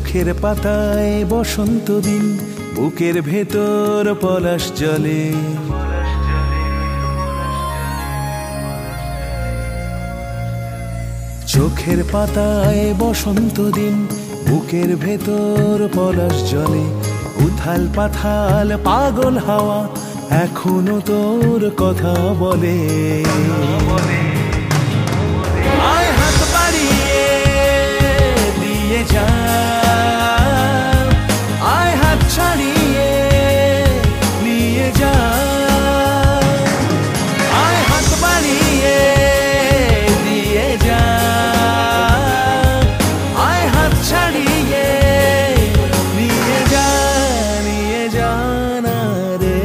চোখের পাতায় বসন্ত দিন, বুকের ভেতর পলাশ জলে। চোখের পাতায় বসন্ত দিন, বুকের ভেতর পলাশ জলে। উথাল পাথাল পাগল হাওয়া এখনো তোর কথা বলে। আয় হাত বাড়িয়ে দিয়ে যা, আয় হাত ছাড়িয়ে নিয়ে যা। আয় হাত বাড়িয়ে দিয়ে যা, আয় হাত ছাড়িয়ে নিয়ে যা, নিয়ে যা না রে।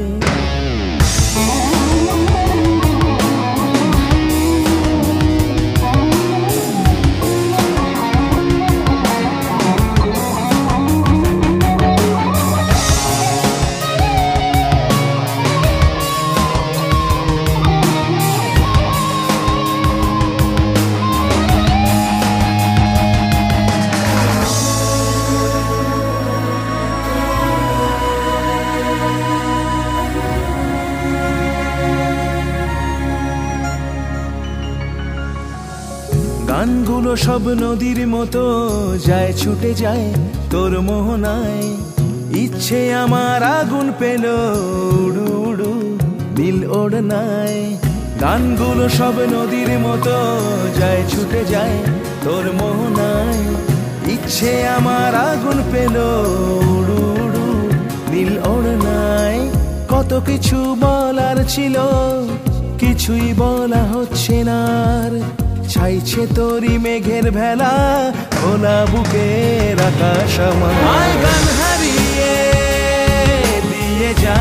গানগুলো সব নদীর মতো যায় ছুটে যায় তোর মোহনায়। ইচ্ছে আমার আগুন পেল উড়ু উড়ু নীল ওড়নায়। গানগুলো সব নদীর মতো যায় ছুটে যায় তোর মোহনায়। ইচ্ছে আমার আগুন পেল উড়ু উড়ু নীল ওড়নায়। কত কিছু বলার ছিল, কিছুই বলা হচ্ছে না আর। ছাইছে তোরি মেঘের ভেলা, খোলা বুকের আকাশ আমার। আয় গান হারিয়ে দিয়ে যা,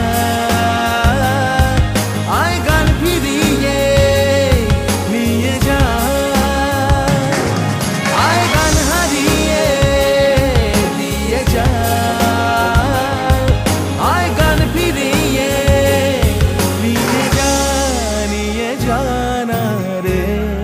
আয় গান ফিরিয়ে নিয়ে যা। আয় গান হারিয়ে দিয়ে যা, আয় গান ফিরিয়ে নিয়ে যা, নিয়ে যা না রে।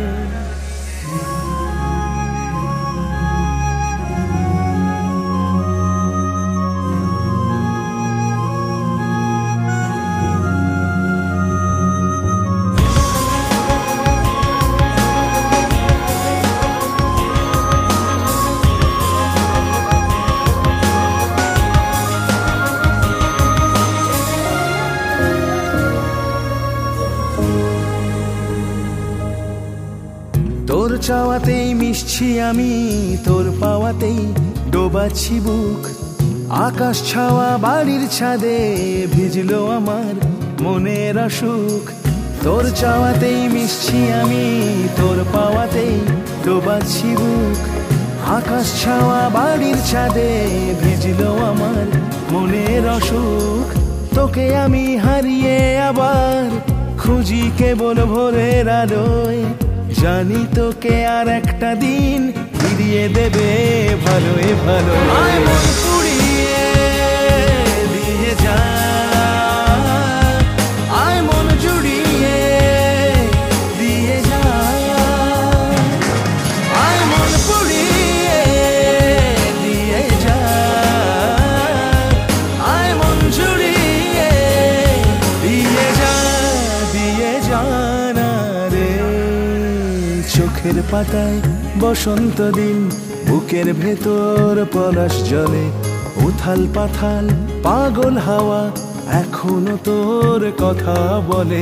তোর চাওয়াতেই মিশছি আমি, তোর পাওয়াতেই ডোবাচ্ছি বুক। আকাশ ছাওয়া বাড়ির ছাদে ভিজলো আমার মনের অসুখ। তোর চাওয়াতেই মিশছি আমি, তোর পাওয়াতেই ডোবাচ্ছি বুক। আকাশ ছাওয়া বাড়ির ছাদে ভিজলো আমার মনের অসুখ। তোকে আমি হারিয়ে আবার খুঁজি কেবল ভোরের আলোয়। জানি তোকে আর একটা দিন ফিরিয়ে দেবে ভালোই ভালো। আয় মন পুড়িয়ে দিয়ে যা, আয় মন জুড়িয়ে দিয়ে যা। আয় মন পুড়িয়ে দিয়ে যা, আয় মন জুড়িয়ে দিয়ে যা, দিয়ে যা না রে। চোখের পাতায় বসন্ত দিন, বুকের ভেতর পলাশ জলে। উথাল পাথাল পাগল হাওয়া এখনো তোর কথা বলে।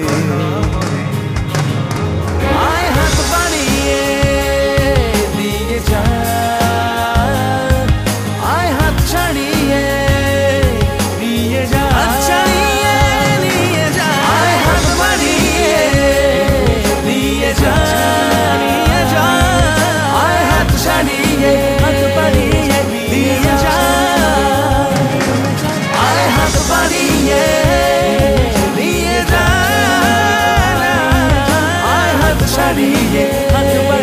আয় হাত বাড়িয়ে দিয়ে যা, আয় হাত ছাড়িয়ে নিয়ে যা, ছাড়িয়ে নিয়ে যা। আয় হাত বাড়িয়ে দিয়ে যা, নিয়ে যা। আয় হাত ছাড়িয়ে, হাত বাড়িয়ে দিয়ে যা। আয় হাত বাড়িয়ে দিয়ে যা, আয় হাত ছাড়িয়ে, হাত বাড়িয়ে